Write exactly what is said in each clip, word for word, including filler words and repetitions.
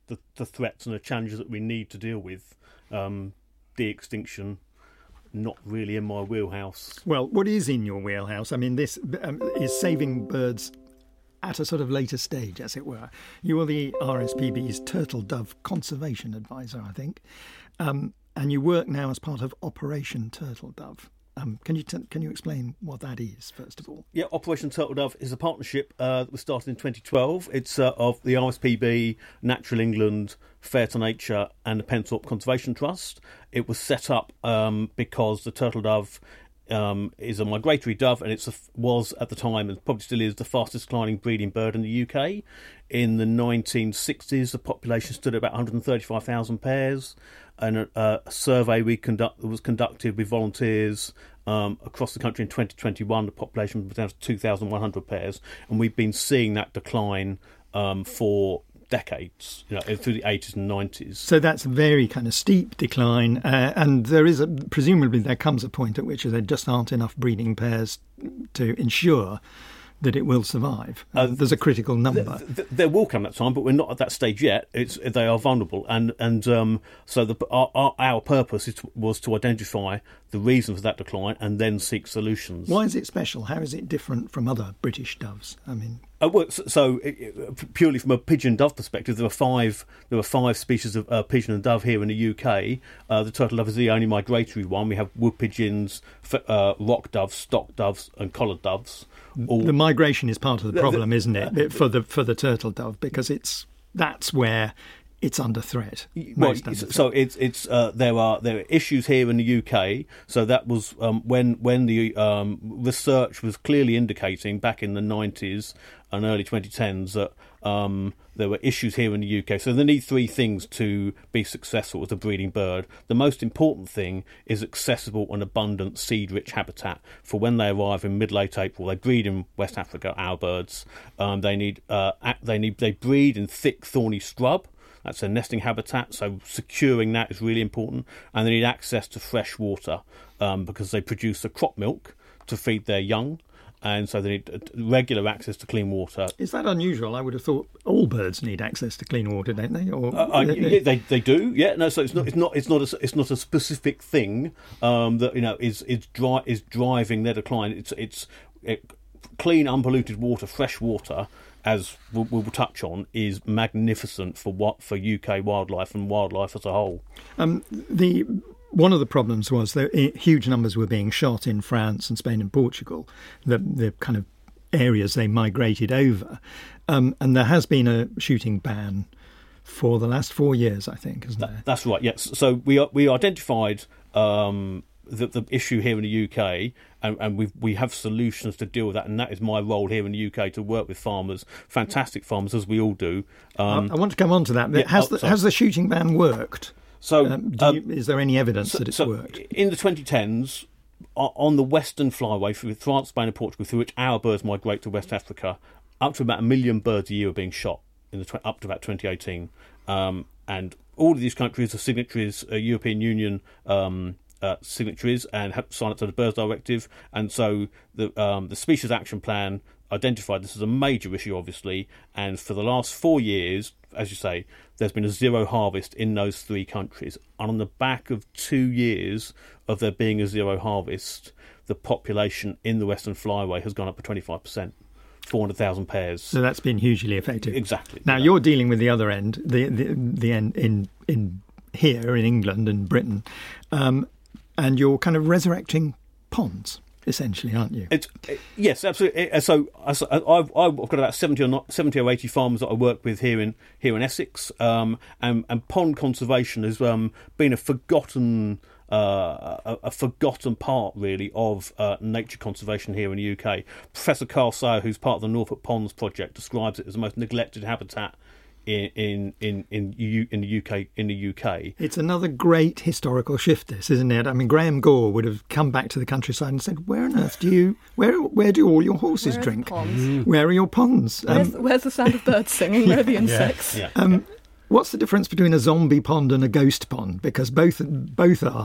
the, the threats and the challenges that we need to deal with. Um, de-extinction, not really in my wheelhouse. Well, what is in your wheelhouse? I mean, this um, is saving birds at a sort of later stage, as it were. You are the R S P B's Turtle Dove Conservation Advisor, I think, um, and you work now as part of Operation Turtle Dove. Um, can you t- can you explain what that is, first of all? Yeah, Operation Turtle Dove is a partnership uh, that was started in twenty twelve. It's uh, of the R S P B, Natural England, Fair to Nature and the Penthorpe Conservation Trust. It was set up um, because the turtle dove um, is a migratory dove, and it was at the time, and probably still is, the fastest declining breeding bird in the U K. In the nineteen sixties, the population stood at about one hundred thirty-five thousand pairs, and a, a survey we conduct was conducted with volunteers um, across the country in twenty twenty-one. The population was down to two thousand one hundred pairs, and we've been seeing that decline um, for decades, you know, through the eighties and nineties. So that's a very kind of steep decline, uh, and there is a, presumably there comes a point at which there just aren't enough breeding pairs to ensure that it will survive. Uh, There's a critical number. Th- th- there will come that time, but we're not at that stage yet. It's they are vulnerable, and and um, so the, our, our our purpose is to, was to identify the reason for that decline and then seek solutions. Why is it special? How is it different from other British doves? I mean, uh, well, so, so it, purely from a pigeon dove perspective, there are five there are five species of uh, pigeon and dove here in the U K. Uh, the turtle dove is the only migratory one. We have wood pigeons, uh, rock doves, stock doves, and collared doves. All, the migration is part of the problem, the, the, isn't it, uh, for the for the turtle dove, because it's that's where it's under threat. Well, under so threat. it's it's uh, there are there are issues here in the U K. So that was um, when when the um, research was clearly indicating back in the nineties and early twenty tens that um, there were issues here in the U K. So they need three things to be successful as a breeding bird. The most important thing is accessible and abundant seed-rich habitat for when they arrive in mid-late April. They breed in West Africa, our birds. Um, they need uh, they need they breed in thick, thorny scrub. That's their nesting habitat, so securing that is really important. And they need access to fresh water um, because they produce the crop milk to feed their young. And so they need regular access to clean water. Is that unusual? I would have thought all birds need access to clean water, don't they? Or uh, I, yeah, they they do. Yeah, no. So it's not it's not it's not a, it's not a specific thing um, that you know is is dri- is driving their decline. It's it's it, clean, unpolluted water, fresh water, as we'll, we'll touch on, is magnificent for what for U K wildlife and wildlife as a whole. Um, the One of the problems was that huge numbers were being shot in France and Spain and Portugal, the the kind of areas they migrated over. Um, and there has been a shooting ban for the last four years, I think, isn't there? That, that's right, yes. So we we identified um, the, the issue here in the U K, and, and we we have solutions to deal with that, and that is my role here in the U K, to work with farmers, fantastic farmers, as we all do. Um, I, I want to come on to that. Yeah, has, oh, the, has the shooting ban worked? So, um, do you, um, is there any evidence so, that it's so worked? In the twenty thens, on the western flyway through France, Spain and Portugal, through which our birds migrate to West Africa, up to about a million birds a year are being shot in the tw- up to about twenty eighteen. Um, and all of these countries are signatories, uh, European Union um, uh, signatories, and have signed up to the Birds Directive. And so the um, the Species Action Plan identified this as a major issue, obviously, and for the last four years, as you say, there's been a zero harvest in those three countries. And on the back of two years of there being a zero harvest, the population in the Western Flyway has gone up by twenty-five percent, four hundred thousand pairs. So that's been hugely effective. Exactly. Now, yeah. You're dealing with the other end, the the, the end in, in here in England and Britain, um, and you're kind of resurrecting ponds, essentially, aren't you? It's, it, yes, absolutely. So I've, I've got about seventy or, not, seventy or eighty farmers that I work with here in here in Essex, um, and, and pond conservation has um, been a forgotten uh, a, a forgotten part, really, of uh, nature conservation here in the U K. Professor Carl Sayer, who's part of the Norfolk Ponds Project, describes it as the most neglected habitat In in in in, U, in the U K in the U K. It's another great historical shift, this, isn't it? I mean, Graham Gore would have come back to the countryside and said, "Where on earth do you where where do all your horses where drink? Mm. Where are your ponds? Where's, um, where's the sound of birds singing? Where are the insects?" Yeah. Um, what's the difference between a zombie pond and a ghost pond? Because both both are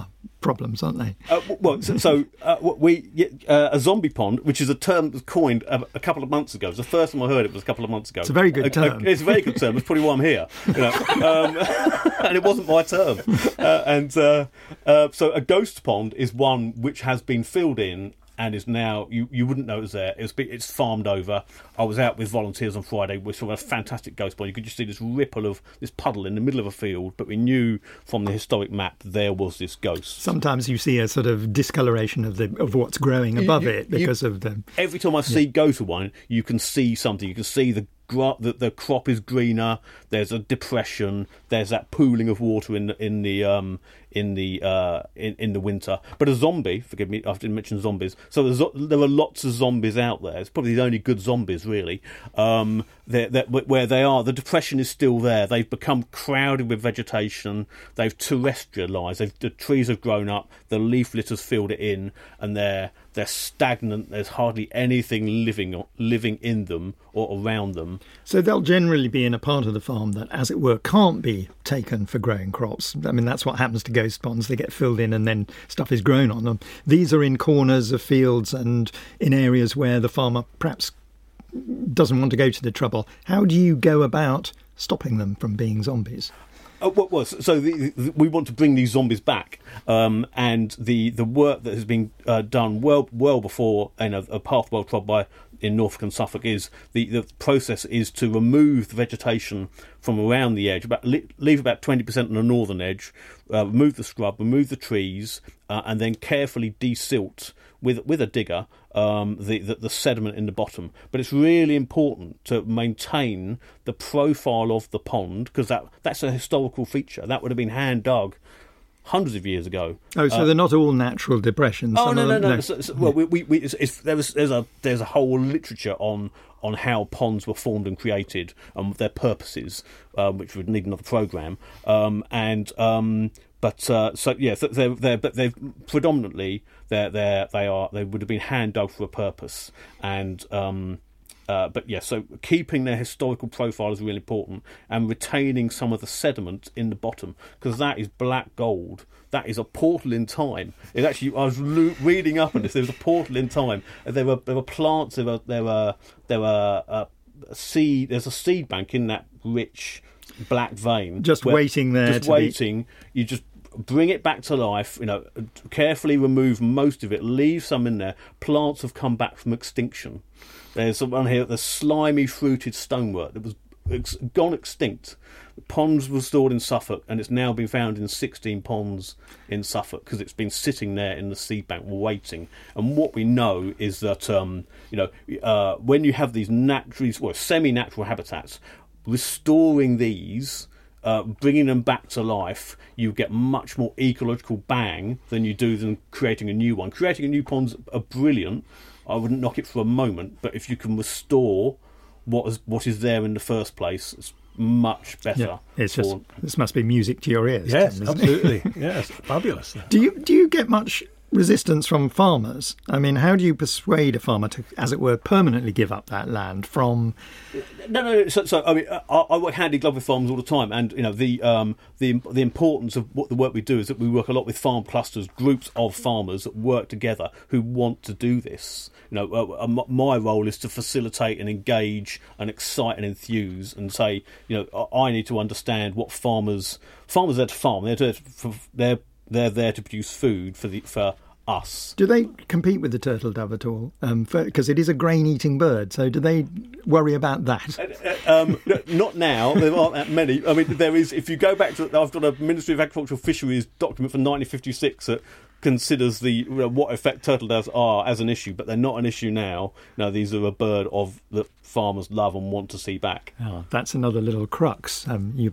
problems, aren't they? Uh, well, so, so uh, we uh, a zombie pond, which is a term that was coined a, a couple of months ago. It was the first time I heard it was a couple of months ago. It's a very good term. A, a, it's a very good term. It's probably why I'm here. You know? um, and it wasn't my term. Uh, and uh, uh, so a ghost pond is one which has been filled in and is now, you, you wouldn't know it was there. It's, it's farmed over. I was out with volunteers on Friday. We saw a fantastic ghost pond. You could just see this ripple of this puddle in the middle of a field, but we knew from the historic map there was this ghost. Sometimes you see a sort of discoloration of the of what's growing above you, it because you, of the... Every time I see yeah. go to one, you can see something. You can see the The, the crop is greener. There's a depression. There's that pooling of water in the in the um in the uh in, in the winter. But a zombie, forgive me, I didn't mention zombies. So there's, there are lots of zombies out there. It's probably the only good zombies, really. Um, they're, they're, where they are, the depression is still there. They've become crowded with vegetation. They've terrestrialised. They've, the trees have grown up. The leaf litter's filled it in, and they're they're stagnant. There's hardly anything living living in them or around them. So they'll generally be in a part of the farm that, as it were, can't be taken for growing crops. I mean, that's what happens to ghost ponds. They get filled in and then stuff is grown on them. These are in corners of fields and in areas where the farmer perhaps doesn't want to go to the trouble. How do you go about stopping them from being zombies? Uh, what was so? The, the, we want to bring these zombies back, um, and the, the work that has been uh, done well well before, and a, a path well trod by in Norfolk and Suffolk is the, the process is to remove the vegetation from around the edge, about leave about twenty percent on the northern edge, uh, remove the scrub, remove the trees, uh, and then carefully desilt with with a digger um, the, the the sediment in the bottom. But it's really important to maintain the profile of the pond, because that that's a historical feature that would have been hand dug hundreds of years ago. Oh, so uh, they're not all natural depressions. Oh no, no, no, no. no. So, so, well, we, we, we, it's, it's, there was, there's a there's a whole literature on on how ponds were formed and created and their purposes, um, which would need another programme. Um, and um, but uh, so yeah, so they're they're but they've predominantly they're they they are they would have been hand dug for a purpose. And um, Uh, but yeah, so keeping their historical profile is really important, and retaining some of the sediment in the bottom, because that is black gold. That is a portal in time. It actually, I was lo- reading up on this. There was a portal in time. There were there were plants. There were there were there were uh, seed. There's a seed bank in that rich black vein, just waiting there. Just to waiting. Be... You just bring it back to life. You know, carefully remove most of it. Leave some in there. Plants have come back from extinction. There's one here, the slimy fruited stonework that was ex- gone extinct. The ponds were stored in Suffolk, and it's now been found in sixteen ponds in Suffolk because it's been sitting there in the seed bank waiting. And what we know is that um, you know uh, when you have these natural, well, semi-natural habitats, restoring these, uh, bringing them back to life, you get much more ecological bang than you do than creating a new one. Creating a new pond's are brilliant. I wouldn't knock it for a moment, but if you can restore what is what is there in the first place, it's much better. Yeah, it's just for... this must be music to your ears. Yes, Tim, absolutely. Yes, fabulous. Do you do you get much resistance from farmers? I mean, how do you persuade a farmer to, as it were, permanently give up that land from? No, no. no so, so I mean, I, I work hand in glove with farmers all the time, and you know the um, the the importance of what the work we do is that we work a lot with farm clusters, groups of farmers that work together who want to do this. You know, uh, my role is to facilitate and engage and excite and enthuse, and say, you know, I need to understand what farmers farmers are there to farm. They're there to, they're They're there to produce food for the for us. Do they compete with the turtle dove at all? Because um, it is a grain-eating bird, so do they worry about that? Uh, um, not now. There aren't that many. I mean, there is. If you go back to, I've got a Ministry of Agricultural Fisheries document from nineteen fifty-six that considers the you know, what effect turtle doves are as an issue, but they're not an issue now. No, these are a bird of that farmers love and want to see back. Oh, that's another little crux. Um, you.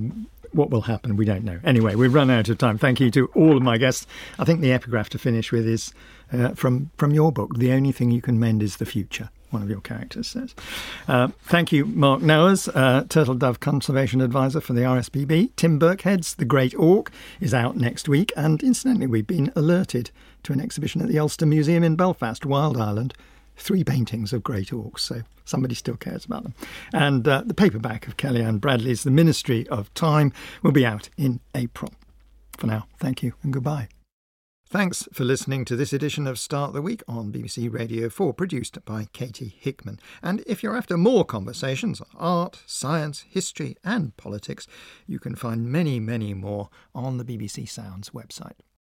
What will happen, we don't know. Anyway, we've run out of time. Thank you to all of my guests. I think the epigraph to finish with is uh, from, from your book, The Only Thing You Can Mend Is the Future, one of your characters says. Uh, thank you, Mark Nowers, uh, Turtle Dove Conservation Advisor for the R S P B. Tim Birkhead's The Great Auk is out next week. And incidentally, we've been alerted to an exhibition at the Ulster Museum in Belfast, Wild Island. Three paintings of great auks, so somebody still cares about them. And uh, the paperback of Kellyanne Bradley's The Ministry of Time will be out in April. For now, thank you and goodbye. Thanks for listening to this edition of Start the Week on B B C Radio four, produced by Katie Hickman. And if you're after more conversations on art, science, history and politics, you can find many, many more on the B B C Sounds website.